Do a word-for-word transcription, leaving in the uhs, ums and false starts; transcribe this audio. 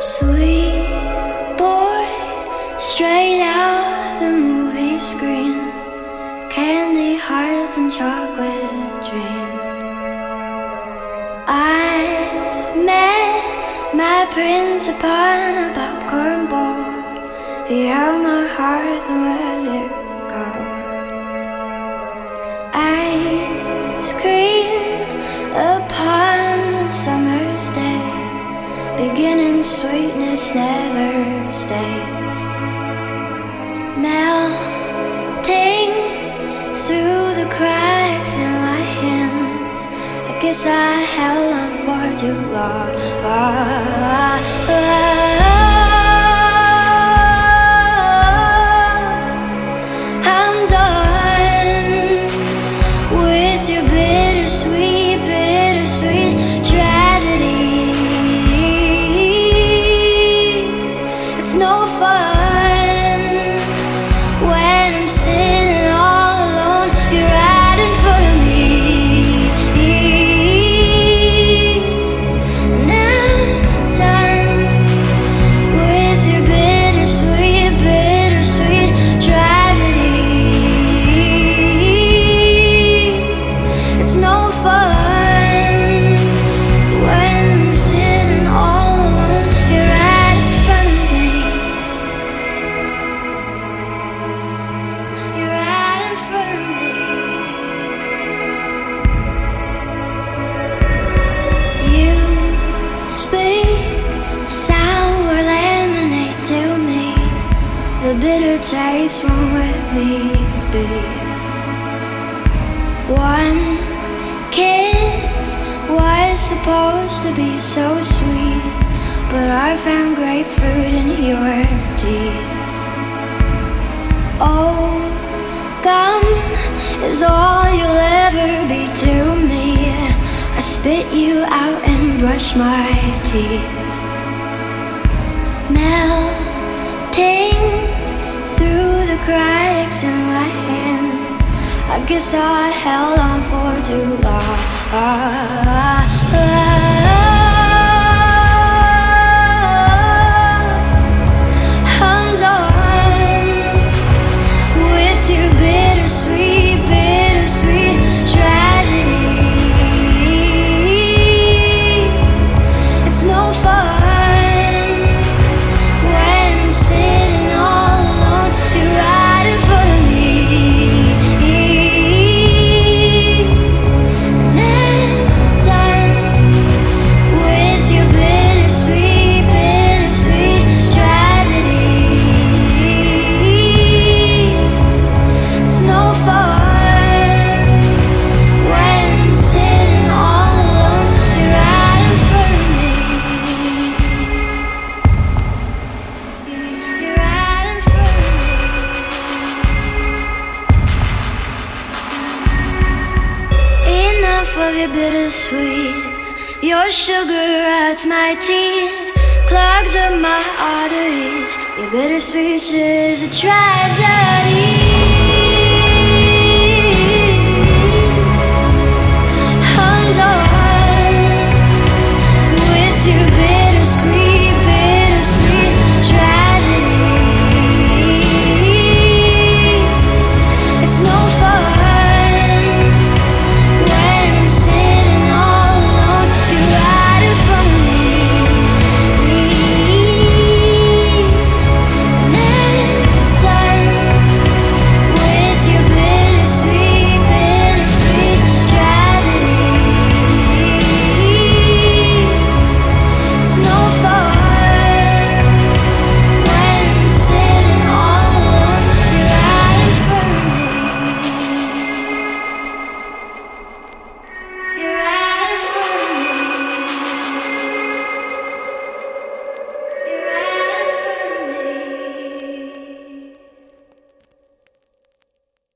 Sweet boy, straight out the movie screen, candy hearts and chocolate dreams. I met my prince upon a popcorn ball. He held my heart and let it go. Ice cream upon a summer's day, beginning sweetness never stays. Melting through the cracks in my hands, I guess I held on for too long. I'm done with your bittersweet, bittersweet tragedy. It's no fun when I'm sitting all alone. You're right in front of me, and I'm done with your bittersweet, bittersweet tragedy. It's no fun when I'm sitting all alone. You're right in front of me. You're right in front of me. You speak sour lemonade to me. The bitter taste won't let me be. One kiss was supposed to be so sweet, but I found grapefruit in your teeth. Oh, gum is all you'll ever be to me. I spit you out and brush my teeth. Melting through the cracks in my hands, I guess I held on for too long. I'm done with your bittersweet, bittersweet tragedy. It's no fun when I'm sitting all alone. You're right in front of me, and I'm done with your bittersweet, bittersweet tragedy. It's no fun when I'm sitting all alone. You're right in front of me. You're right in front of me. Enough of your bittersweet. Your sugar rots my teeth, clogs up my arteries. Your bittersweet is a tragedy.